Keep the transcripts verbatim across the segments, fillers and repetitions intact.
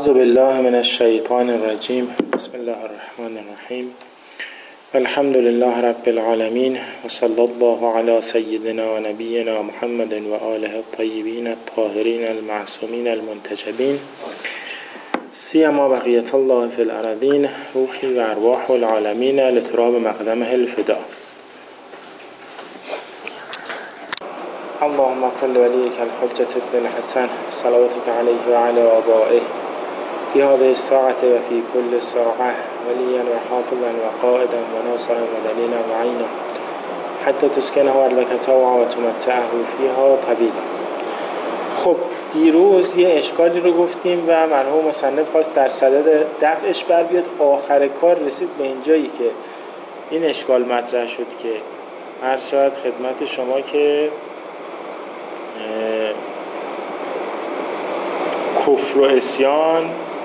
اعوذ بالله من الشیطان الرجیم. بسم الله الرحمن الرحیم. الحمد لله رب العالمین و صلی الله علی سیدنا و نبینا محمد و آله الطیبین الطاهرین المعصومین المنتجبین سیما بقیت الله فی الارضین روحی و ارواح العالمین لتراب مقدمه الفدا. اللهم كل وليك الحجة ابن الحسن صلواتك عليه وعلى آبائه في هذه الساعة وفي كل ساعة وليا وحافظا وقائدا وناصرا ودليلا وعينا حتى تسكنه أرضك طوعا وتمتعه فيها طويلا. خب دیروز یه اشکالی رو گفتیم و مرحوم مصنف خواست در صدد دفعش بر بیاد. آخر کار رسید به اینجایی که این اشکال مطرح شد که هر شاید خدمت شما که کفر و عصیان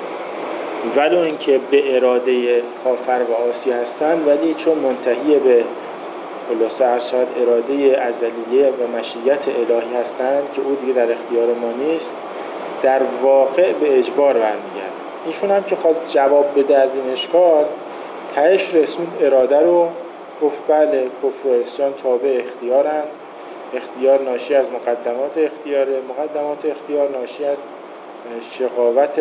ولو اینکه به اراده کافر و عاصی هستند، ولی چون منتهی به خلاصه هر شاید اراده ازلیه و مشیت الهی هستند که او دیگه در اختیار ما نیست، در واقع به اجبار برمیگرد. ایشون هم که خواست جواب بده از این اشکال، تهش رسوند اراده رو، گفت بله کفر و عصیان تابع اختیارن، اختیار ناشی از مقدمات اختیار، مقدمات اختیار ناشی از شقاوت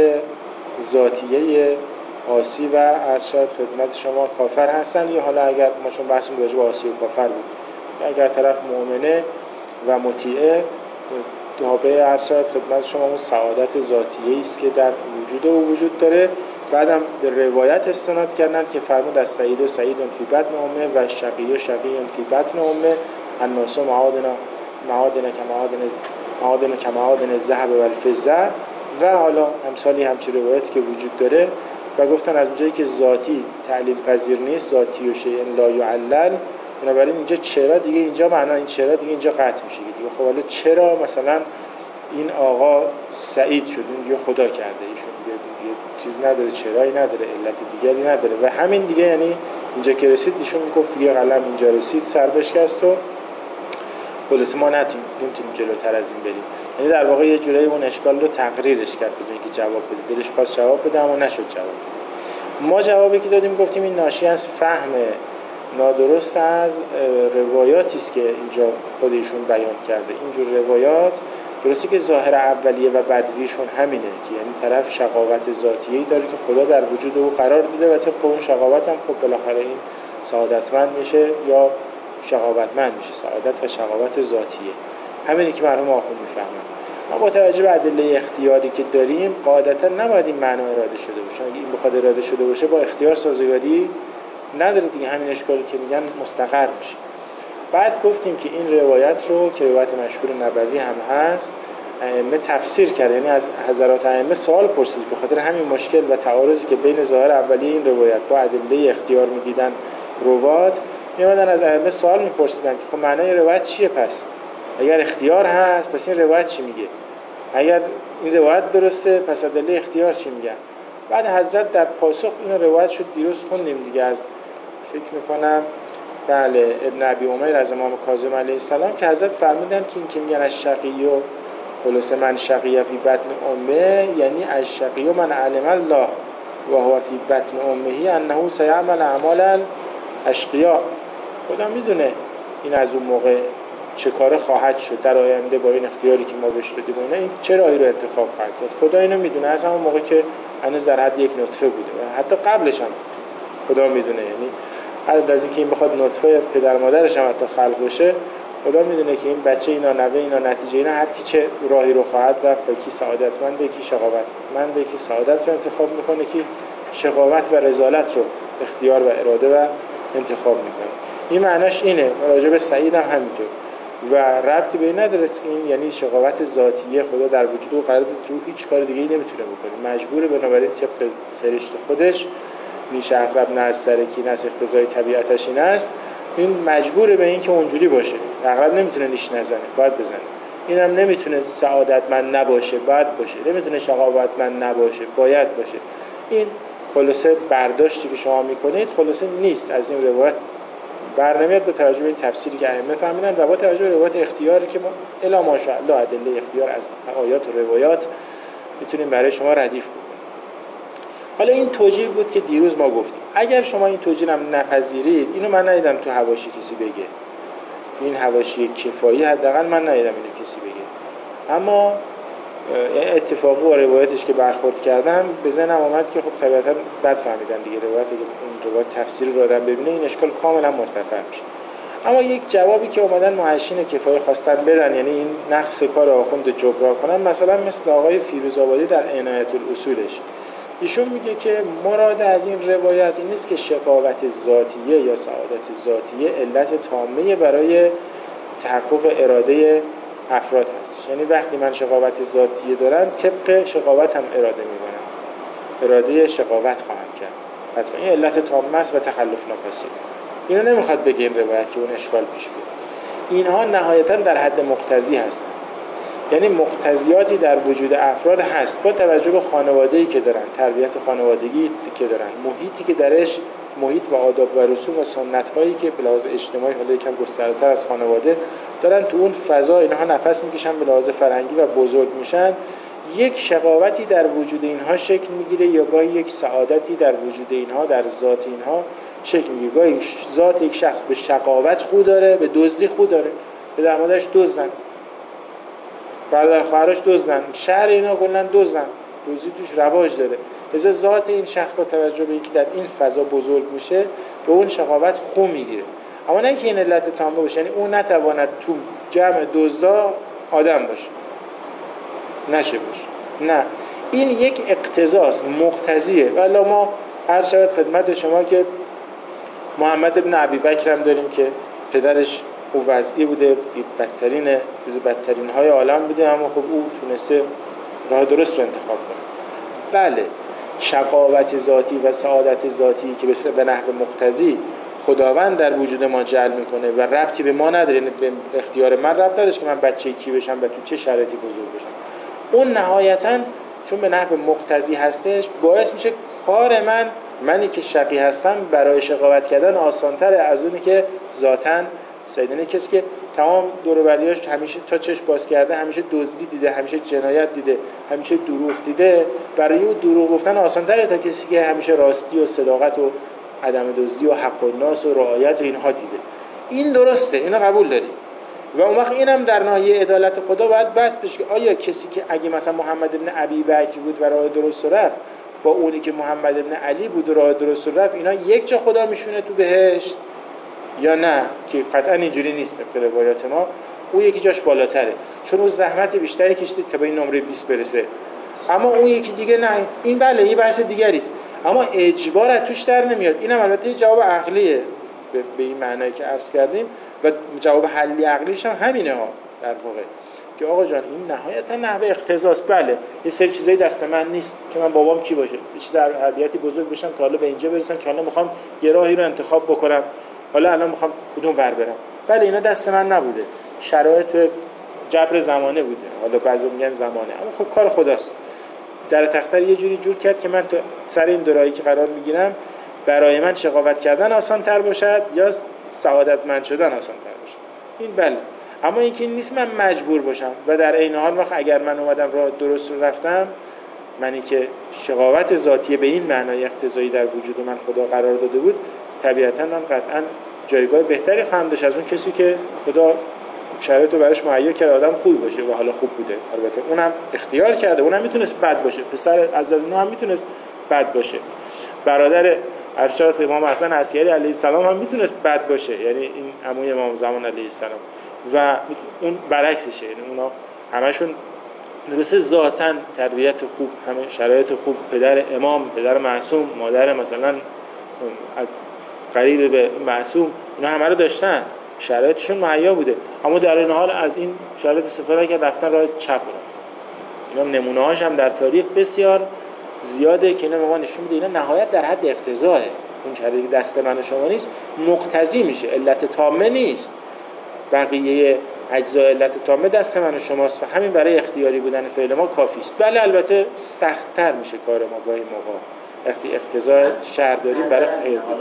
ذاتیه عاصی و ارشاد خدمت شما کافر هستن. یا حالا اگر ما چون بحثمون راجع به عاصی و کافر بود، اگر طرف مؤمنه و مطیعه، تابع ارشاد خدمت شما اون سعادت ذاتیه است که در وجود او وجود داره. بعدم به روایت استناد کردن که فرمود از سعید و سعید فی بطن امه و شقی و شقی فی بطن امه الناس معادن معادن کمعادن معادن کمعادن الذهب و الفضه و حالا امثالی همچین روایت که وجود داره. و گفتن از اونجایی که ذاتی تعلیل پذیر نیست، ذاتی و شیء لا یعلل، بنابراین اینجا چرا دیگه اینجا معنا این چرا دیگه اینجا قطع میشه دیگه. خب حالا چرا مثلا این آقا سعید شد، این دیگه خدا کرده، ایشون دیگه, دیگه چیز نداره، چرایی نداره، علت دیگری نداره و همین دیگه. یعنی اینجا که رسید ایشون میگفت دیگه قلم اینجا رسید سر بشکست و خلاص ما نمیتونیم جلوتر از این بریم. یعنی در واقع یه جورایی اون اشکال رو تقریرش کرد بدون که جواب بده. دلش خواست جواب بده اما نشد جواب بده. ما جوابی که دادیم گفتیم این ناشی از فهم نادرست از روایاتی است که اینجا خود ایشون بیان کرده. اینجور روایات درسته که ظاهر اولیه و بدویشون همینه که یعنی طرف شقاوت ذاتیه‌ای داره که خدا در وجود او قرار داده و طبق اون شقاوت هم خب بالاخره این سعادتمند میشه یا شقاوتمند میشه. سعادت و شقاوت ذاتیه همینی که مرحوم آخوند میفهمن. ما با توجه به ادله اختیاری که داریم قاعدتا نباید این معنا اراده شده باشه. اگه این بخواد اراده شده باشه با اختیار سازگاری نداره دیگه، همین اشکالی که میگن مستقر میشه. بعد گفتیم که این روایت رو که روایت مشهور نبوی هم هست ائمه تفسیر کرد، یعنی از حضرات ائمه سوال پرسید به خاطر همین مشکل و تعارضی که بین ظاهر اولیه این روایت با ادله اختیار میدیدن روات، میمدن از ائمه سوال میپرسیدن که خب معنای روایت چیه؟ پس اگر اختیار هست پس این روایت چی میگه؟ اگر این روایت درسته پس ادله اختیار چی میگن؟ بعد حضرت در پاسخ این روایت شد دیروز خوندیم دیگه، از فکر میکنم بله ابن ابی امیر از امام کاظم علیه السلام که حضرت فرمودن که این که میگن از شقی و خلاص من شقی فی بطن امه، یعنی از شقی من علم الله و هو فی بطن امه انه سیعمل اعمال اشقیا. خدا میدونه این از اون موقع چه کار خواهد شد در آینده با این اختیاری که ما بهش دادیم، این چه راهی رو انتخاب خواهد کرد. خدا اینو میدونه از همون موقع که هنوز در حد یک نطفه بوده و حتی قبلش هم خدا میدونه. یعنی حتی از اینکه این بخواد نطفه پدر مادرش هم حتی خلق بشه، خدا میدونه که این بچه اینا نوه اینا نتیجه اینا هر کی چه راهی رو خواهد رفت، کی سعادتمند کی شقاوتمند، کی سعادت رو انتخاب میکنه، کی شقاوت و رذالت رو اختیار و اراده و انتخاب میکنه. این معناش اینه. راجع به سعید هم همینطور و ربطی به این نداره که این یعنی شقاوت ذاتیه خدا در وجود او قرار داده که او هیچ کار دیگه‌ای نمیتونه بکنه، مجبوره بنابراین طبق سرشت خودش میشه اقرب نه از سرکی نه از اقتضای طبیعتش این است، این مجبوره به این که اونجوری باشه. اقرب نمیتونه نیش نزنه، باید بزنه. اینم نمیتونه سعادتمند نباشه، باید باشه. نمیتونه شقاوتمند نباشه، باید باشه. این خلاصه برداشتی که شما میکنید خلاصه نیست از این روایت برنمیاد به توجه به این تفسیری که ائمه فهمیدن و با توجه به روایت اختیاری که ما الا ماشاءالله ادله اختیار از آیات و روایات میتونیم برای شما ردیف کنیم. حالا این توجیه بود که دیروز ما گفتیم. اگر شما این توجیه هم نپذیرید، اینو من ندیدم تو حواشی کسی بگه، این حواشی کفایی حداقل من ندیدم اینو کسی بگه، اما اتفاقی با روایتش که برخورد کردم به ذهنم اومد که خب طبیعتا بد فهمیدن دیگه روایت، اگه اون روایت تفسیر رو آدم ببینه این اشکال کاملا مرتفع میشه. اما یک جوابی که اومدن محشین کفایی خواستن بدن، یعنی این نقص کار آخوند جبران کنن، مثلا مثل آقای فیروزآبادی در عنایت الاصولش، ایشون میگه که مراد از این روایت این نیست که شقاوت ذاتیه یا سعادت ذاتیه علت تامه برای تحقق اراده افراد هست. یعنی وقتی من شقاوت ذاتیه دارم طبق شقاوتم اراده میکنم، اراده شقاوت خواهم کرد، حتما این علت تامه است و تخلف ناپذیر. اینو نمیخواد بگه این روایت که اون اشکال پیش بیاد. اینها نهایتا در حد مقتضی هستن، یعنی مقتضیاتی در وجود افراد هست با توجه به خانواده‌ای که دارن، تربیت خانوادگی که دارن، محیطی که درش، محیط و آداب و رسوم و سنت‌هایی که به لحاظ اجتماعی حالا یکم گسترده‌تر از خانواده دارن، تو اون فضا اینها نفس میکشن، به لحاظ فرهنگی و بزرگ میشن. یک شقاوتی در وجود اینها شکل میگیره یا گاهی یک سعادتی در وجود اینها، در ذات اینها شکل میگیره. گاهی ذات یک شخص به شقاوت خو داره، به دزدی خو داره، به در مادرش دزدن، برادر خواهرش دزدن، شهر اینا کلا دزدن، دزدی توش رواج داره. لذا ذات این شخص با توجه به اینکه در این فضا بزرگ میشه به اون شقاوت خو میگیره. اما نه که این علت تامه باشه، یعنی اون نتواند تو جمع دزدا آدم باشه، نشه باشه، نه، این یک اقتضاست، مقتضیه. ولی ما هر شود خدمت شما که محمد ابن ابی بکر هم داریم که پدرش او وضعی بوده، بدترین بدترین های عالم بوده، اما خب او تونسته راه درست رو انتخاب کنه. بله، شقاوت ذاتی و سعادت ذاتی که به نحو مقتضی خداوند در وجود ما جعل میکنه و ربطی به ما نداره، یعنی به اختیار من ربط نداره که من بچه کی بشم و تو چه شرایطی بزرگ بشم. اون نهایتاً چون به نحو مقتضی هستش باعث میشه کار من، منی که شقی هستم، برای شقاوت کردن آسان‌تره از اونی که ذاتاً سیدنه کسی که تمام دور و بریاش همیشه تا چشم باز کرده، همیشه دزدی دیده، همیشه جنایت دیده، همیشه دروغ دیده، برای اون دروغ گفتن آسان‌تره تا کسی که همیشه راستی و صداقت و عدم دزدی و حق الناس و رعایت و اینها دیده. این درسته، اینو قبول داریم. و اون وقت اینم در ناحیه عدالت خدا باید بحث بشه که آیا کسی که اگه مثلا محمد ابن ابی بکر بود و راه درست رفت با اونی که محمد ابن علی بود و راه درست رفت، اینا یک جا خدا میشونه تو بهشت یا نه؟ که قطعا اینجوری نیست به روایات ما. اون یکی جاش بالاتره چون اون زحمت بیشتری کشیده تا به این نمره بیست برسه، اما اون یکی دیگه نه. این بله یه بحث دیگری است، اما اجبار از توش در نمیاد. اینم البته جواب عقلیه به این معنایی که عرض کردیم و جواب حلی عقلیش هم همینه ها در واقع، که آقا جان این نهایتا نحوه اقتضاست. بله یه سری چیزای دست من نیست که من بابام کی باشه، چه در هدیتی بزرگ بشم تا حالا به اینجا برسم که حالا میخوام یه راهی رو انتخاب بکنم، حالا الان میخوام کدوم ور برم. بله اینا دست من نبوده، شرایط جبر زمانه بوده، حالا بعضی میگن زمانه، اما خب کار خداست. در تختر یه جوری جور کرد که من تو سر این دورایی که قرار میگیرم برای من شقاوت کردن آسان تر باشد یا سعادتمند شدن آسان تر باشد. این بله، اما این که نیست من مجبور باشم و در عین حال وقت اگر من اومدم راه درست رو رفتم، منی که شقاوت ذاتی به این معنای اقتضایی در وجود من خدا قرار داده بود، طبیعتاً من قطعاً جایگاه بهتری خواهم داشت از اون کسی که خدا شرایط رو براش مهیا کرد آدم خوبی باشه و حالا خوب بوده. البته اونم اختیار کرده، اونم میتونست بد باشه، پسر از اونها هم میتونست بد باشه، برادر ارشاد امام حسن عسکری علیه السلام هم میتونست بد باشه، یعنی این عموی امام زمان علیه السلام، و اون برعکسشه، یعنی اونا همشون درسته ذاتاً تربیت خوب، همه شرایط خوب، پدر امام، پدر معصوم، مادر مثلا از قریب به معصوم، اینا همه رو داشتن، شرایطشون مهیا بوده، اما در این حال از این شرایط استفاده کردن رفتن راه چپ رفتن. اینا نمونه‌هاش هم در تاریخ بسیار زیاده که اینا به ما نشون میده اینا نهایت در حد اقتضاه، اون چیزی دست من و شما نیست، مقتضی میشه، علت تامه نیست. بقیه اجزای علت تامه دست من و شماست و همین برای اختیاری بودن فعل ما کافی است. بله البته سخت‌تر میشه کار ما گاهی موقع وقتی اقتضای شهر داریم برای خیر بود.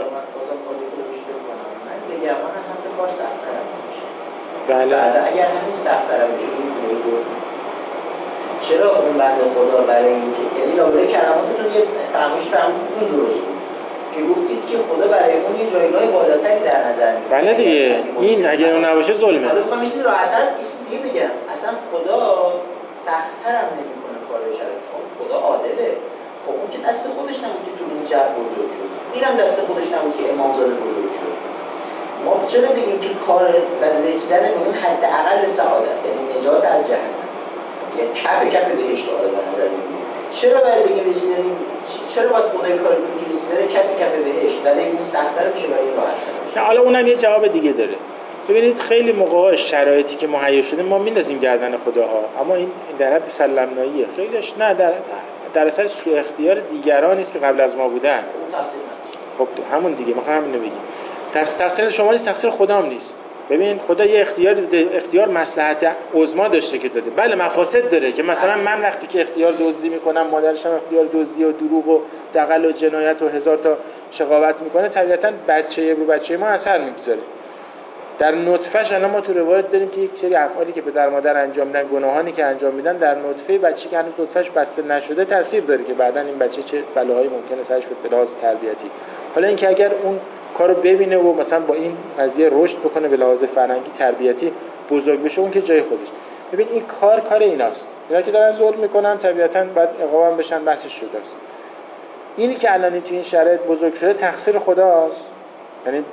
بگم من حتی کار سخت‌تر میشه. بله. بعد اگر همین سخت‌تر بشه اینجوری چرا اون بنده خدا برای اینکه یعنی لابد کلماتتون یه فرمایشی فرمودید اون درست بود که گفتید که خدا برای اون یه جایگاه بالاتری در نظر میگیره. بله دیگه این اگه اون نباشه ظلمه. حالا میخوام یه چیز راحت‌تر یه چیز دیگه بگم، اصلا خدا سخت‌تر هم نمی‌کنه کارو شرع، چون خدا عادله. خب اون که دست خودش نبود که تو این جهت بزرگ شد، اینم دست خودش نبود که امامزاده بزرگ شد. ما چرا بگیم که کار برای رسیدن به اون حد اقل سعادت، یعنی نجات از جهنم، یعنی کف کف بهشت رو به نظر میگیریم، چرا باید بگیم رسیدن، چرا باید خدای کار کنه که رسیدن کف کف بهشت ولی اون سخت‌تر میشه برای این راحت‌تر میشه؟ حالا اونم یه جواب دیگه داره. ببینید خیلی موقع‌ها شرایطی که مهیا شده ما میندازیم گردن خداها، اما این در حد سلمناییه. خیلیش نه، در در اصل سوء اختیار دیگران است که قبل از ما بودن. خب همون دیگه میخوام اینو بگیم. تقصیر شما نیست، تقصیر خدام نیست. ببین خدا یه اختیار اختیار مصلحت عظما داشته که داده. بله مفاسد داره که مثلا من وقتی که اختیار دزدی میکنم، مادرشم اختیار دزدی و دروغ و دغل و جنایت و هزار تا شقاوت میکنه، طبیعتاً بچه رو بچه ما اثر میگذاره. در نطفه‌ش الان ما تو روایت داریم که یک سری افعالی که پدر مادر انجام میدن، گناهانی که انجام میدن، در نطفه بچه که هنوز نطفه‌ش بسته نشده تاثیر داره که بعداً این بچه چه بلاهایی ممکنه سرش به لحاظ تربیتی. حالا اینکه اگر اون کارو ببینه و مثلا با این قضیه رشد بکنه به لحاظ فرهنگی تربیتی بزرگ بشه، اون که جای خودش. ببین این کار کار ایناست. اینا که دارن ظلم میکنن طبیعتاً بعد عقابم بشن، بسش شده است. اینی که الان تو این شرایط بزرگ شده تقصیر خداست، یعنی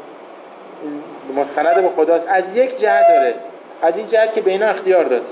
مستند به خداست. از یک جهت داره، از این جهت که به اینا اختیار داد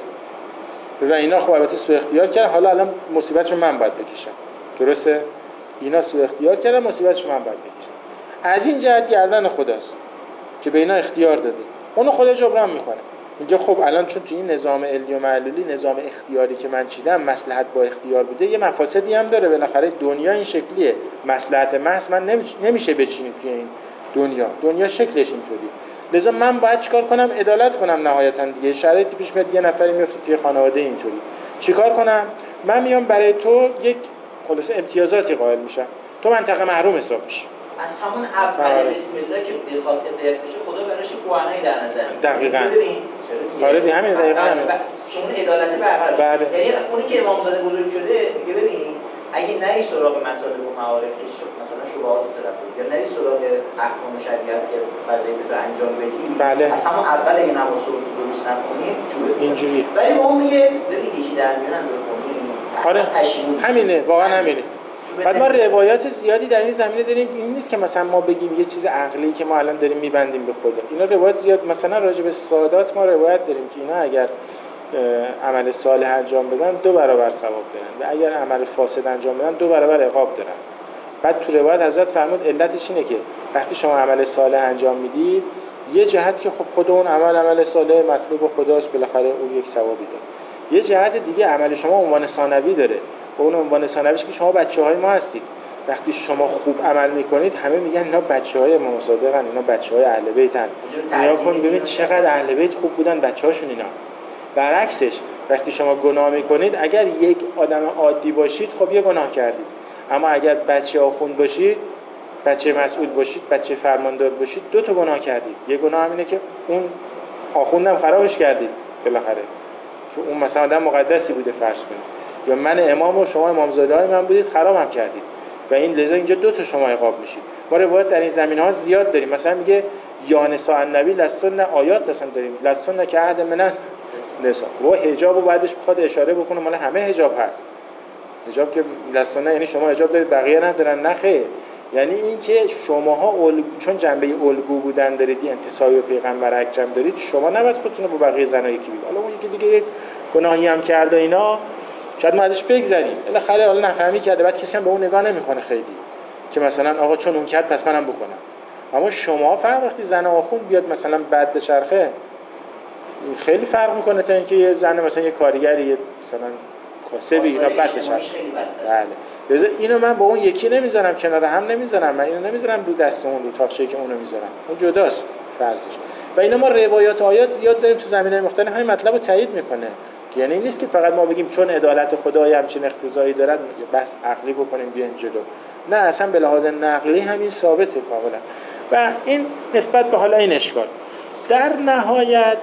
و اینا خب البته سوء اختیار کردن، حالا الان مصیبتشو من باید بکشم. درسته؟ اینا سوء اختیار کردن، مصیبتشو من باید بکشم. از این جهت گردن خداست که به اینا اختیار داده، اونو خدا جبران میکنه. میگه خب الان چون تو این نظام علی و معلولی، نظام اختیاری که من چیدم مصلحت با اختیار بوده، یه مفاسدی هم داره. بالاخره دنیا این شکلیه، مصلحت محض من نمیشه بچینید توی این دنیا. دنیا شکلش اینطوری. لذا من باید چیکار کنم؟ عدالت کنم نهایتا دیگه. شرایطی پیش میاد یه نفری میفته توی خانواده اینطوری، چیکار کنم؟ من میام برای تو یک خلاصه امتیازاتی قائل میشم، تو منطقه محروم حساب میشی. از همون اول بسم الله که بخواد هدایت بشه خدا براش قوانایی در نظر میگیره. دقیقاً. ببین آره دی همین دقیقاً همین. که اون عدالت برقرار شه. یعنی اونی که امامزاده بزرگ شده میگه ببین اگه نری سراغ مطالب و معارف که مثلا شبهات طرف یا نری سراغ احکام شریعت که وظایف رو انجام بدی، بله. از همون اول اگه نماز رو درست نکنی جوره اینجوری. ولی ما میگه ببین یکی در میونم بخونی. آره همینه، واقعا همینه. بعد ما روایات زیادی در این زمینه داریم. این نیست که مثلا ما بگیم یه چیز عقلی که ما الان داریم میبندیم به خدا. اینا روایات زیاد، مثلا راجع به سادات ما روایت داریم که اینا اگر عمل صالح انجام بدن دو برابر ثواب دارن و اگر عمل فاسد انجام بدن دو برابر عقاب دارن. بعد تو روایت حضرت فرمود علتش اینه که وقتی شما عمل صالح انجام میدید، یه جهت که خب خود اون عمل عمل صالح مطلوب خداست، بالاخره اون یک ثوابی داره. یه جهت دیگه عمل شما عنوان ثانوی داره. اون عنوان ثانویش که شما بچه‌های ما هستید. وقتی شما خوب عمل میکنید همه میگن اینا بچه‌های امام صادقن، اینا بچه‌های اهل بیتن. نیا کن ببین چقدر اهل بیت خوب بودن بچه‌هاشون اینا. برعکسش وقتی شما گناه میکنید، اگر یک آدم عادی باشید خب یه گناه کردید، اما اگر بچه آخوند باشید، بچه مسئول باشید، بچه فرماندار باشید، دو تا گناه کردید. یه گناه همینه که اون آخوندم خرابش کردید بالاخره، که اون مثلا آدم مقدسی بوده فرض کنید، یا من امام و شما امامزاده های من بودید خرابم کردید و این لذا اینجا دو تا شما عقاب میشید. ما روایت در این زمینه ها زیاد داریم. مثلا میگه یا نساء النبی لستن، آیات مثلا داریم لستن که عهد منن نساء، و حجاب رو بعدش بخواد اشاره بکنه مال همه حجاب هست. حجاب که لستن یعنی شما حجاب دارید بقیه ندارن، نه خیر. یعنی این که شماها اول... چون جنبه الگو بودن دارید، انتساب به پیغمبر اکرم دارید، شما نباید خودتون رو با بقیه زنایی که بید. حالا اون یکی دیگه یک گناهی هم کرده اینا، شاید ما ازش بگذریم، بالاخره حالا نفهمی کرده، بعد کسی هم به اون نگاه نمیکنه خیلی که مثلا آقا چون اون کرد پس منم بکنم. اما شما فرق وقتی زن آخوند بیاد مثلا بعد به چرخه، خیلی فرق میکنه تا اینکه یه زن مثلا یه کارگری یه مثلا کاسبی اینا بعد به چرخه. بله لذا اینو من با اون یکی نمیذارم کنار هم نمیذارم، من اینو نمیذارم رو دست اون رو تاقچه‌ای که اونو میذارم، اون جداست فرضش. و اینا ما روایات و آیات زیاد داریم تو زمینه‌های مختلف همین مطلبو تایید میکنه. یعنی این نیست که فقط ما بگیم چون عدالت خدای همچین اقتضایی دارد بس عقلی بکنیم بیاین جلو. نه، اصلا به لحاظ نقلی همین ثابته کاملا. و این نسبت به حالا این اشکال. در نهایت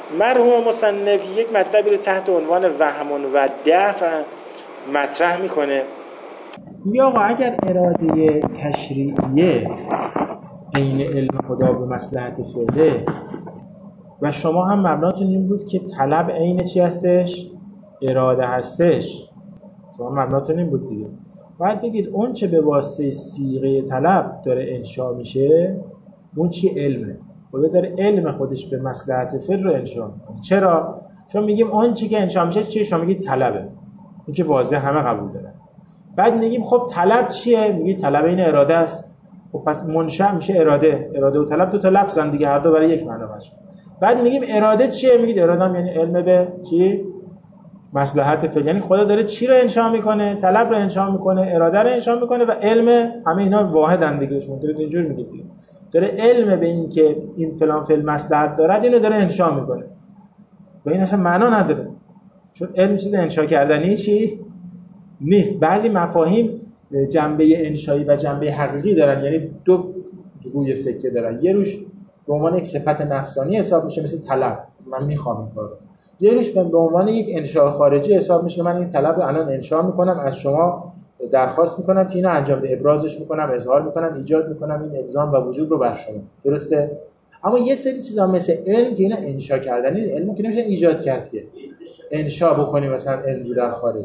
مرحوم مصنف یک مطلبی رو تحت عنوان وهم و دفع مطرح میکنه. میگه آقا اگر اراده تشریعیه عین علم خدا به مصلحت فعله و شما هم مبناتون این بود که طلب عین چی هستش؟ اراده هستش. شما مبناتون این بود دیگه. باید بگید اون چه به واسطه صیغه طلب داره انشا میشه اون چی؟ علمه. خدا داره علم خودش به مصلحت فعل رو انشا میکنه. چرا؟ چون میگیم اون چی که انشا میشه چیه؟ شما میگید طلبه. این که واضح همه قبول دارن. بعد میگیم خب طلب چیه؟ میگید طلب این اراده است. خب پس منشأ میشه اراده. اراده و طلب دو تا لفظن دیگه، هر دو برای یک معنا باشه. بعد میگیم اراده چیه؟ میگید اراده هم یعنی علم به چی؟ مصلحت فعل. یعنی خدا داره چی رو انشا میکنه؟ طلب رو انشا میکنه، اراده رو انشا میکنه و علم. همه اینا واحدن دیگه. شما دارید اینجور میگید دیگه. داره علم به این که این فلان فعل مصلحت دارد اینو داره انشا میکنه. و این اصلا معنا نداره. چون علم چیز انشا کردنی چی نیست. بعضی مفاهیم جنبه انشایی و جنبه حقیقی دارن، یعنی دو روی سکه دارن. یه روش به عنوان یک صفت نفسانی حساب میشه مثل طلب، من میخوام این کارو. یه روش به عنوان یک انشاء خارجی حساب میشه، من این طلب رو الان انشاء میکنم، از شما درخواست میکنم که اینو انجام بده، ابرازش میکنم، اظهار میکنم، ایجاد میکنم این الزام و وجوب رو بر شما. درسته؟ اما یه سری چیزا مثل علم که اینا انشاء کردنی، علم که نمیشه ایجاد کرد که انشاء بکنیم مثلا علم در خارج.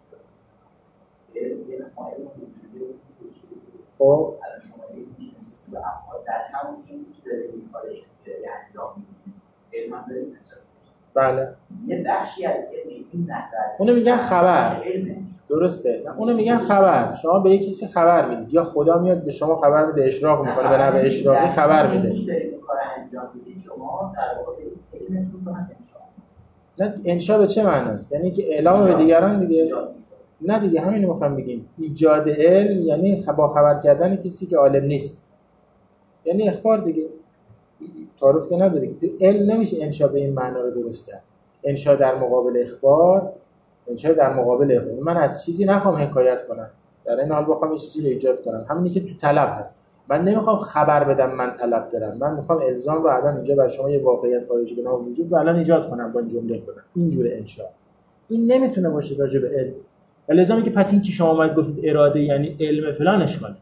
خب در همون این که داره این کار انجام میده علم هم داره مثلا بله یه بخشی از علم این نحوه اونو میگن خبر. درسته؟ اونو میگن خبر. شما به یک کسی خبر میدید یا خدا میاد به شما خبر میده، اشراق میکنه، به نحو اشراقی خبر میده. این دارید این کار انجام میدید شما در واقع علمتون رو انشاء. نه انشاء به چه معناست؟ یعنی که اعلام به دیگران دیگه. نه دیگه همینو میخوام بگیم. ایجاد علم یعنی با خبر کردن کسی که عالم نیست. یعنی اخبار دیگه. تعارف که نداره. علم نمیشه انشاء به این معنا رو درست کرد. انشاء در مقابل اخبار، انشاء در مقابل اخبار. من از چیزی نخوام حکایت کنم، در این حال بخوام یه چیزی رو ایجاد کنم. همونی که تو طلب هست. من نمیخوام خبر بدم من طلب دارم. من میخوام الزام رو الان اینجا بر شما یه واقعیت خارجی به نام وجود رو الان ایجاد کنم با این جمله کنم. اینجوره انشاء. این نمیتونه باشه راجع به علم. لازمه که پس این که شما اومد گفتید اراده یعنی علم فلان اشکال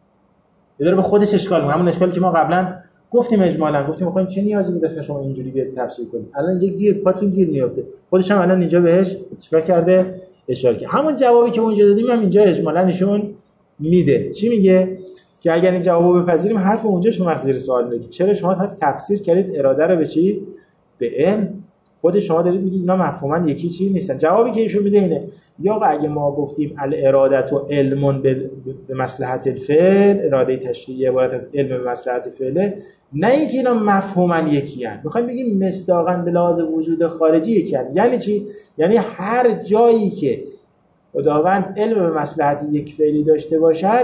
داره. به خودش اشکال می‌کنه. همون اشکالی که ما قبلا گفتیم اجمالاً گفتیم می‌خوایم چه نیازی بود اصلا شما اینجوری بیاد تفسیر کنید. الان اینجا گیر پاتون گیر میافته. خودش هم الان اینجا بهش چیکار کرده؟ اشاره کرده. همون جوابی که اونجا دادیم هم اینجا اجمالاً نشون میده. چی میگه؟ که اگر این جوابو بپذیریم حرف اونجا شما زیر سوال میگید. چرا شما هست تفسیر کردید اراده رو به چی؟ به علم. خود شما دارید میگید اینا مفهوماً یکی چیز نیستن. جوابی که ایشون میده اینه یا اگه ما گفتیم الاراده و علم به مصلحت الفعل، اراده تشریعی عبارت از علم به مصلحت فعله، نه اینکه اینا مفهوماً یکی ان. میخوایم بگیم مصداقاً به لحاظ وجود خارجی یکی ان. یعنی چی؟ یعنی هر جایی که خداوند علم به مصلحت یک فعلی داشته باشد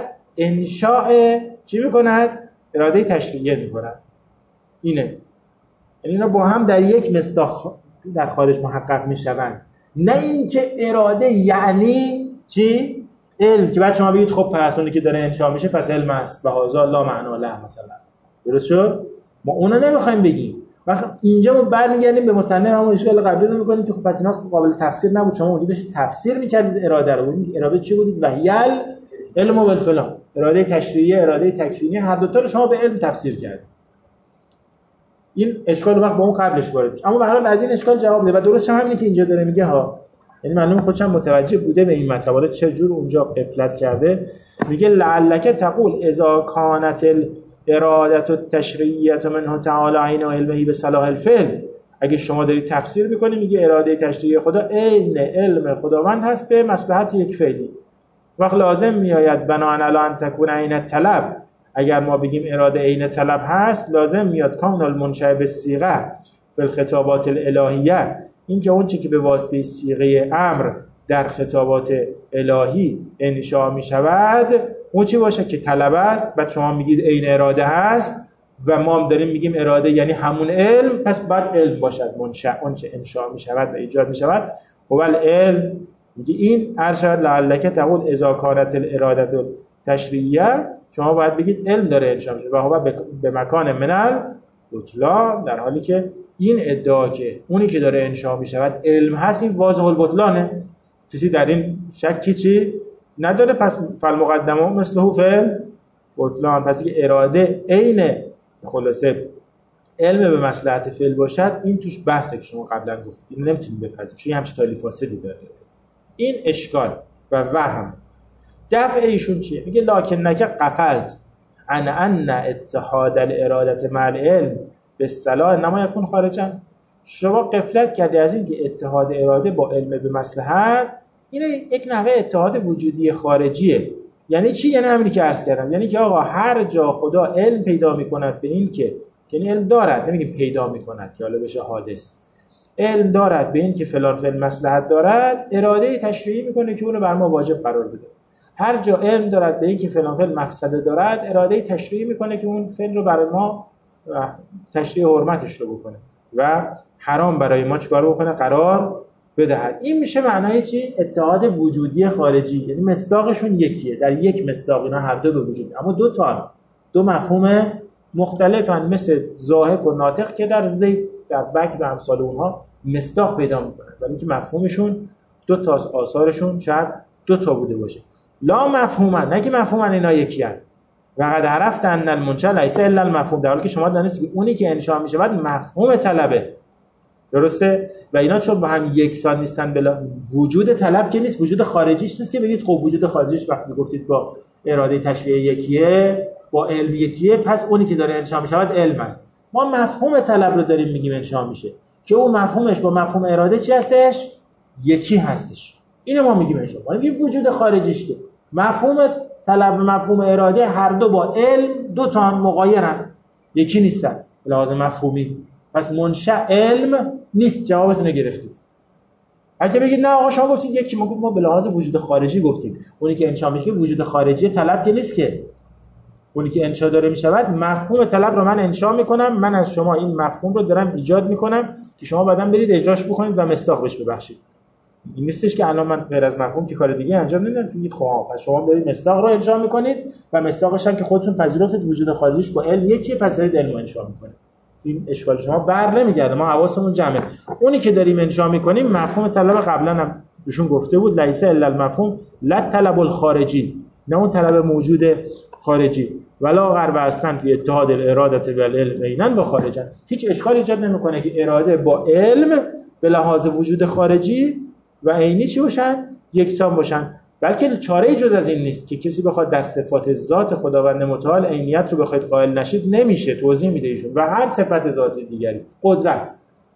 انشاء چی میکند؟ اراده تشریعی میکند. اینه. یعنی اینا با هم در یک مصداق در خارج محقق میشوند. نه اینکه اراده یعنی چی؟ علم. که بعد شما بگید خب پس اونی که داره انشاء میشه پس علم است و هذا لا معنا له مثلا. درست شد؟ ما اونو نمیخوایم بگیم. وقت اینجا ما برمیگردیم به مصنف همون اشکال قبلی رو میکنیم که خب پس اینا قابل تفسیر نبود. شما اونجا داشتید تفسیر میکردید اراده رو. اراده چی بودید؟ وحیل علم و بالفلان. اراده تشریعی، اراده تکوینی، هر دو تا رو شما به علم تفسیر کردید. این اشکال وقت با اون قبلش وارد میشه. اما به هر حال از این اشکال جواب میده و درست هم همینه که اینجا داره میگه ها. یعنی معلومه خودش هم متوجه بوده به این مطلب چه جور اونجا غفلت کرده. میگه لعلک تقول اذا کانت الاراده التشریعیه منه تعالی عین علمه بصلاح الفعل. اگه شما دارید تفسیر میکنی میگه اراده تشریعی خدا عین علم خداوند هست به مصلحت یک فعلی. وقت لازم میآید بناء علی ان تکون عین طلب. اگر ما بگیم اراده عین طلب هست لازم میاد کون المنشأ بالصیغه فی الخطابات الالهیه. این که اون چیزی که به واسطه صیغه امر در خطابات الهی انشاء می شود اون چی باشه که طلب است. بعد شما میگید عین اراده هست و ما هم داریم میگیم اراده یعنی همون علم، پس بعد علم باشد منشأ اون چه انشاء می شود و ایجاد می شود. و العلم میگه این ارشد لعلک تقول اذا کانت الاراده تشریعیه، شما باید بگید علم داره انشاء میشه و هو به مکان منل بطلان، در حالی که این ادعا که اونی که داره انشا میشود علم هست، این واضح البطلانه. کسی در این شکی چی نداره؟ پس فالمقدمه مثله فعل بطلان. پس که اراده عین خلاصه علم به مصلحت فعل باشد، این توش بحثه که شما قبلا گفتید، این نمیتونید بپذیرید چون همچین تالی فاسدی داره. این اشکال و وهم. دفع ایشون چیه؟ میگه لکن نک قفلت ان ان اتحاد الاراده مع العلم بالصلاح انما یکون خارجا. شما غفلت کردی از این که اتحاد اراده با علم به مصلحت این یک نحوه اتحاد وجودی خارجیه. یعنی چی؟ یعنی همینی که عرض کردم، یعنی که آقا هر جا خدا علم پیدا میکند به این که، یعنی علم دارد، نمیگیم پیدا میکند که حالا بشه حادث، علم دارد به این که فلان فعل مصلحت دارد، اراده تشریعی میکنه که اونو بر ما واجب قرار بده. هر جا علم دارد به این که فلان فعل مفسده دارد، اراده تشریعی میکنه که اون فعل رو برای ما تشریع حرمتش رو بکنه و حرام برای ما چیکار بکنه؟ قرار بدهد. این میشه معنای چی؟ اتحاد وجودی خارجی. یعنی مصداقشون یکیه، در یک مصداق اینا هر دو به وجود، اما دو تا دو مفهوم مختلفن، مثل ضاحک و ناطق که در زید در بکر و امثال اونها مصداق پیدا میکنن، ولی که مفهومشون دو تا، آثارشون شاید دو تا بوده باشه. لا مفهومن، نه که مفهومن اینا یکی ان. و قد عرفت ان المنشأ لیس الا المفهوم، در حالی که شما دانستید که اونی که انشاء میشه بعد مفهوم طلبه. درسته؟ و اینا چون با هم یکسان نیستن، بلا وجود طلب که نیست، وجود خارجیش نیست که بگید خب وجود خارجیش وقتی گفتید با اراده تشریعی یکیه، با علم یکیه، پس اونی که داره انشاء میشه بعد علم است. ما مفهوم طلب رو داریم میگیم انشاء میشه، که اون مفهومش با مفهوم اراده چی هستش؟ یکی هستش. اینو ما میگیم انشاء. ما میگیم وجود خارجیش که مفهوم طلب و مفهوم اراده هر دو با علم دو تا مغایرن، یکی نیستن به لحاظ مفهومی. پس منشأ علم نیست. جوابتون رو گرفتید. اگه بگید نه آقا شما گفتید یکی، ما گفتیم ما به لحاظ وجود خارجی گفتیم. اونی که انشاء میشه وجود خارجی طلب که نیست، که اونی که انشاء داره میشود مفهوم طلب رو من انشاء میکنم، من از شما این مفهوم رو دارم ایجاد میکنم که شما بعداً برید اجراش بکنید و مصداق بهش ببخشید. این نیستش که الان من غیر از مفهوم که کار دیگه انجام نمیدم، میگید خب پس شما دارید مصداق رو انشاء میکنید و مصداقش هم که خودتون پذیرفتید وجود خارجیش با علم یکیه، پس دارید علم انشاء میکنید. این اشکال شما بر نمیگرده، ما حواسمون جمعه. اونی که داریم انشاء میکنیم مفهوم طلب قبلا هم بهشون گفته بود لیس الا المفهوم لا طلب الخارجی، نه اون طلب موجود خارجی، ولا غرب هستن فی اتحاد الاراده و العلم عینا و خارجا. هیچ اشکالی ایجاد نمیکنه که اراده با علم به لحاظ وجود خارجی و عینی چی باشن؟ یکسان باشن. بلکه چاره‌ای جز از این نیست که کسی بخواد در صفات ذات خداوند متعال عینیت رو بخواید قائل نشید، نمیشه. توضیح میده ایشون. و هر صفت ذاتی دیگری، قدرت،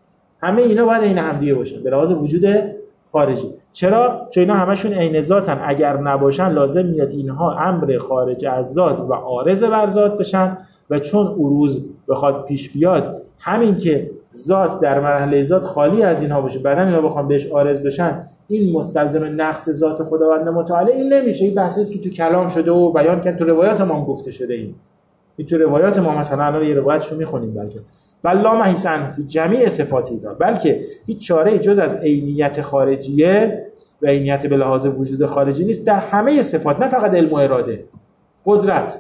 همه اینا باید عین هم دیگه باشن به لحاظ وجود خارجی. چرا؟ چون اینا همشون عین ذاتن. اگر نباشن لازم میاد اینها امر خارج از ذات و عارض بر ذات بشن، و چون عروض بخواد پیش بیاد، همین که ذات در مرحله ذات خالی از اینها باشه، بعدن اینا بخوام بهش عارض بشن، این مستلزم نقص ذات خداوند متعال این نمیشه. این بحثی است که تو کلام شده و بیان کرد، تو روایات ما هم گفته شده. این این تو روایات ما مثلا الان یه روایتشو میخونیم، بلکه بل لا محیسن جمیع صفات اینا، بلکه هیچ چاره جز از عینیت خارجیه و عینیت به لحاظ وجود خارجی نیست در همه صفات، نه فقط علم و اراده، قدرت،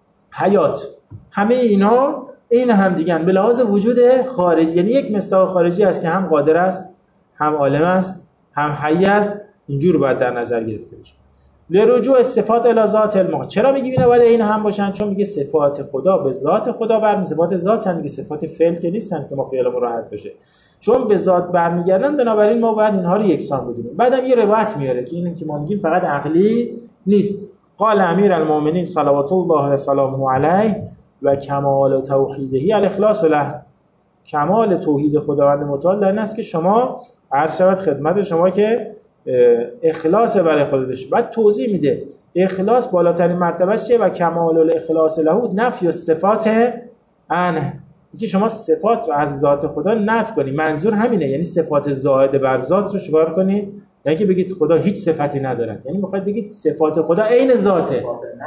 حیات، همه اینا این هم دیگن به لحاظ وجود خارجی. یعنی یک مصداق خارجی است که هم قادر است، هم عالم است، هم حی است. اینجور باید در نظر گرفته بشه. لرجوع صفات الی ذات المقام. چرا میگیم اینا باید این هم باشن؟ چون میگه صفات خدا به ذات خدا برمیگردن. صفات ذات هم میگه صفات فعل که نیستن که ما خیالمون راحت بشه، چون به ذات برمیگردن، بنابراین ما باید اینها رو یکسان بدونیم. بعدم یه روایت میاره که این که ما میگیم فقط عقلی نیست. قال امیر المؤمنین صلوات الله و سلامه علیه و کمال توحیدهی الاخلاص له. کمال توحید خداوند متعال در این است که شما عرض شود خدمت شما که اخلاص برای خدا داشته. بعد توضیح میده اخلاص بالاترین مرتبهش چیه و کمال الاخلاص له نفی الصفات عنه، اینکه شما صفات رو از ذات خدا نفی کنی. منظور همینه، یعنی صفات زائد بر ذات رو شکار کنی، یعنی اینکه بگید خدا هیچ صفتی ندارد، یعنی میخواید بگید صفات خدا عین ذاته.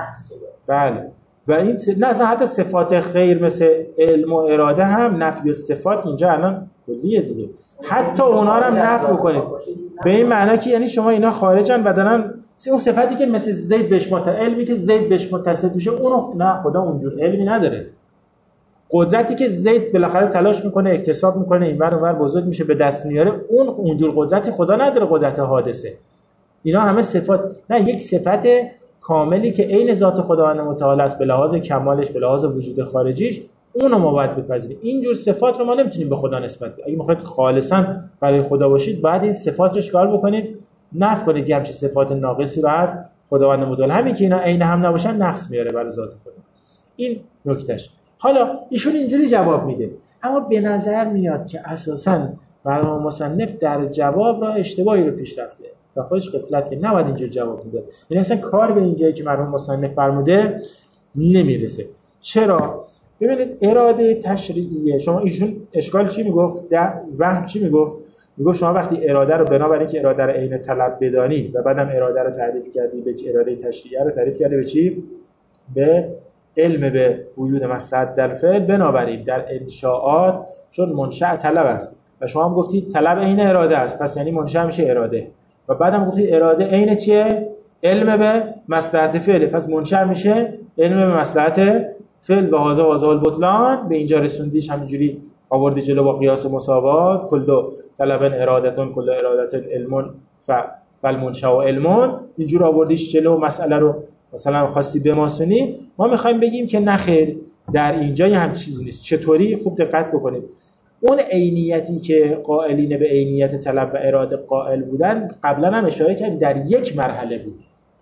بله. و این س... نه حتی صفات غیر مثل علم و اراده هم نفی صفات اینجا الان کلیه دیگه، حتی اونا رو هم نفی بکنید به این معنی که یعنی شما اینا خارجن و دارن اون صفتی که مثل زید بهش متصل، علمی که زید بهش متصل میشه، اونو نه، خدا اونجور علمی نداره. قدرتی که زید بالاخره تلاش میکنه اکتساب میکنه اینور اونور بزرگ میشه به دست میاره، اون اونجور قدرتی خدا نداره، قدرت حادثه. اینا همه صفات، نه یک صفت کاملی که عین ذات خداوند متعال است به لحاظ کمالش، به لحاظ وجود خارجیش، اونو ما باید بپذیریم. اینجور صفات رو ما نمیتونیم به خدا نسبت بدیم. اگه میخواید خالصا برای خدا باشید باید این صفات رو کار بکنید، نفی کنید که همچین صفات ناقصی رو از خداوند متعال. همین که اینا عین هم نباشن نقص میاره برای ذات خدا. این نکتهش. حالا ایشون اینجوری جواب میده، اما به نظر میاد که اساساً مرحوم مصنف در جواب را اشتباهی رو پیش رفته و خودش غفلت کرده، نباید اینجور جواب میده. یعنی اصلا کار به این جایی که مرحوم مصنف فرموده نمیرسه. چرا؟ ببینید اراده تشریعیه، شما ایشون اشکال چی میگفت؟ وهم چی میگفت؟ میگفت شما وقتی اراده رو بنابراین که اراده رو عین طلب بدانی و بعدم اراده رو تعریف کردی به اراده تشریعیه رو تعریف کردی به چی؟ به علم به وجود مصلحت در فعل، بنابراین در انشاءات چون منشأ طلب است و شما هم گفتید طلب عین اراده است، پس یعنی منشأ میشه اراده، و بعدم گفتید اراده عین چیه؟ علم به مصلحت فعل، پس منشأ میشه علم به مصلحت فعل. و هذا واضح البطلان، به اینجا رسوندیش همینجوری آوردی جلو با قیاس مساوات، کل طلب ارادتون کل ارادت علم ف فالمنشأ علم، اینجور آوردیش جلو مسئله رو مثلا خواستی بماسونی. ما میخوایم بگیم که نخیر، در اینجا هم چیزی نیست. چطوری؟ خوب دقت بکنید. اون عینیتی که قائلین به عینیت طلب و اراده قائل بودن قبلا هم اشاره کردیم در یک مرحله بود.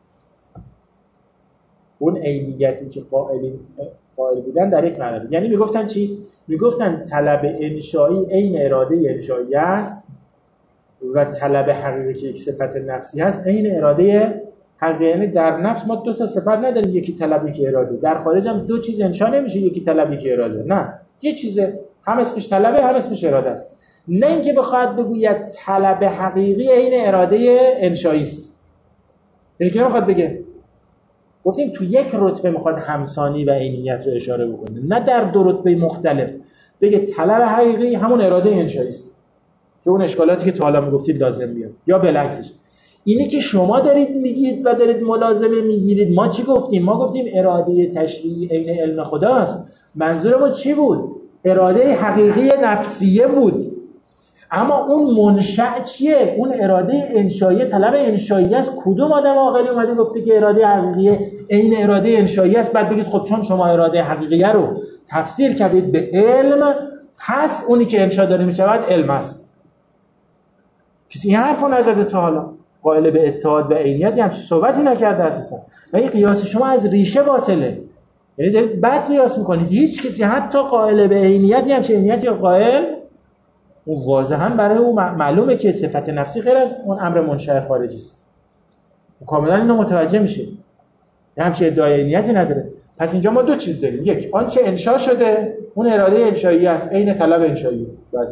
اون عینیتی که قائلین قائل بودن در یک مرحله، یعنی میگفتن چی؟ میگفتن طلب انشایی عین اراده انشایی است و طلب حقیقی که یک صفت نفسی هست عین اراده حقیقی. یعنی در نفس ما دو تا صفت نداریم، یکی طلب یکی اراده. در خارج هم دو چیز انشا نمیشه، یکی طلب یکی اراده، نه، یه چیزه، هم اسمش طلبه هم اسمش اراده است. نه اینکه بخواد بگوید طلب حقیقی عین اراده انشایی است. یعنی که میخواد بگه، گفتیم تو یک رتبه میخواد همسانی و عینیت رو اشاره بکنه، نه در دو رتبه مختلف بگه طلب حقیقی همون اراده انشایی است که اون اشکالاتی که تو حالا میگفتید لازم میاد، یا بالعکسش. اینی که شما دارید میگید و دارید ملازمه میگیرید. ما چی گفتیم؟ ما گفتیم اراده تشریعی عین علم خداست. منظور ما چی بود؟ اراده حقیقی نفسیه بود. اما اون منشأ چیه؟ اون اراده انشایی، طلب انشایی است. کدوم آدم عاقلی اومده گفته که اراده حقیقی عین اراده انشایی است، بعد بگید خب چون شما اراده حقیقیه رو تفسیر کردید به علم، پس اونی که انشا داره میشود علم است. کسی این حرفو نزده تا حالا. قائل به اتحاد و عینیت همچین صحبتی نکرده اساسا. و این قیاس شما از ریشه باطله. یعنی دارید بد قیاس میکنید. هیچ کسی حتی قائل به عینیت همچین عینیتی قائل، اون واضحا برای اون معلومه که صفت نفسی غیر از اون امر منشأ خارجی است. کاملا اینو متوجه میشه. همچین ادعای عینیتی نداره. پس اینجا ما دو چیز داریم. یک، آنچه انشا شده اون اراده انشایی است، عین طلب انشایی. بعد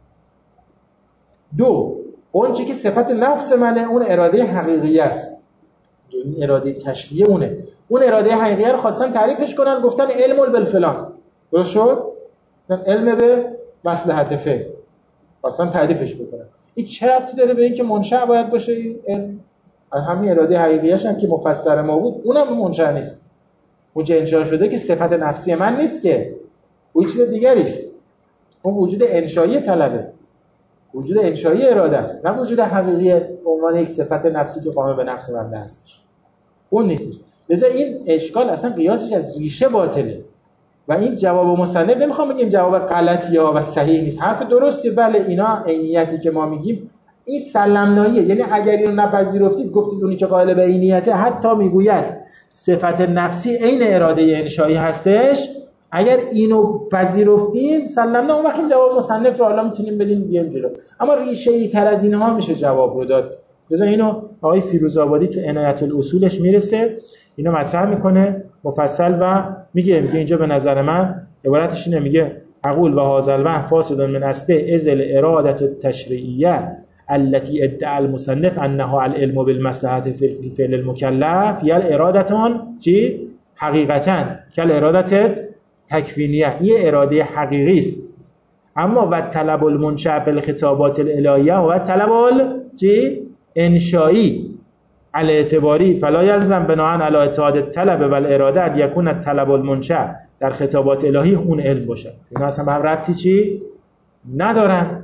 دو، اون چیزی که صفت نفس منه اون اراده حقیقی است. این اراده تشریعی اونه. اون اراده حقیقی رو خواستن تعریفش کنن، گفتن علم بالفلان. درست شد؟ علم به مصلحت فعل. خواستن تعریفش بکنن. این چه ربطی داره به این که منشأ باید باشه؟ این علم همین اراده حقیقیش هم که مفسر ما بود، اونم منشأ نیست. اون چه انشا شده که صفت نفسی من نیست که، اون چیز دیگری است. اون وجود انشایی طلبه. وجود انشایی اراده است، نه وجود حقیقی به عنوان یک صفت نفسی که قائم به نفس بنده هستش. اون نیستش. لذا این اشکال اصلا قیاسش از ریشه باطله و این جواب مصنف نمیخوام بگیم جواب غلطیه و صحیح نیست، حرف درسته. بله اینا عینیتی که ما میگیم این سلمناییه، یعنی اگر اینو نپذیرفتید گفتید اونی که قائل به عینیته حتی میگوید صفت نفسی عین اراده انشایی هستش، اگر اینو پذیرفتیم سلمنا، اون وقت این جواب مصنف رو حالا میتونیم بدیم بیام جلو. اما ریشه‌ای تر از اینها میشه جواب رو داد. لذا اینو آقای فیروزآبادی تو عنایت الاصولش میرسه، اینو مطرح میکنه مفصل و میگه میگه اینجا به نظر من عبارتش اینه، میگه اقول و هذا الوهم فاسد من اصله اذ الاراده التشریعیه التي ادعى المصنف انها العلم بالمصلحه في فعل المكلف یا اراده چی حقیقتا کل اراده تکوینیه، این اراده حقیقی است. اما و طلب المنشأ بالخطابات الالهیه و طلب چی انشایی، الاعتباری فلا یلزم بناء علی اتحاد الطلب و الاراده ان یکون الطلب المنشأ در خطابات الهی اون علم باشه. اینا اصلا به هم ربطی چی ندارن.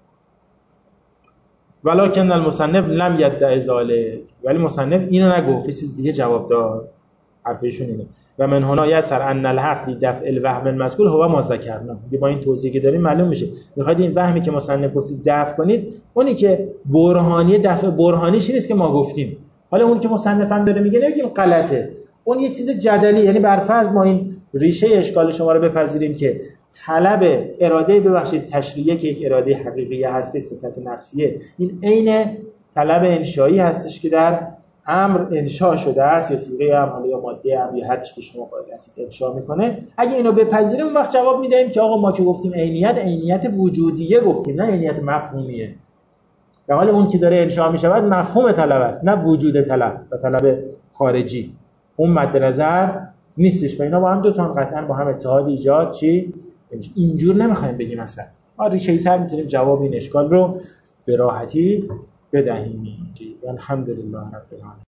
ولکن المصنف لم یدعی ذلک، ولی مصنف اینو نگفت، یه چیز دیگه جواب داد. حرفشون اینه و من هنا یسر ان الحق لدفع الوهم المذکور هو ما ذکرنا. با این توضیحی که داریم معلوم میشه میخواید این وهمی که مصنف گفتید دفع کنید، اونی که برهانی دفع برهانیش نیست که ما گفتیم. حالا اون که مصنف هم داره میگه نمیگیم غلطه، اون یه چیز جدلی، یعنی بر فرض ما این ریشه اشکال شما رو بپذیریم که طلب اراده ببخشید تشریعیه که یک اراده حقیقی هستی، صفت نفسیه، این عین طلب انشایی هستش که در امر انشا شده است یا صیغه امر یا ماده امر یا هر چیزی که شما قائل هستید انشا میکنه. اگه اینو بپذیریم اون وقت جواب میدیم که آقا ما که گفتیم عینیت عینیت وجودیه گفتیم، نه عینیت مفهومیه. در حال اون که داره انشا میشود مفهوم طلب است، نه وجود طلب و طلب خارجی، اون مد نظر نیستش. و اینا با هم دو تا قطعا با هم اتحاد ایجاد چی اینجور نمیخوایم بگیم. مثلا ما ریشه‌ای‌تر میتونیم جواب این اشکال رو به راحتی بدهیم. الحمدلله رب العالمین.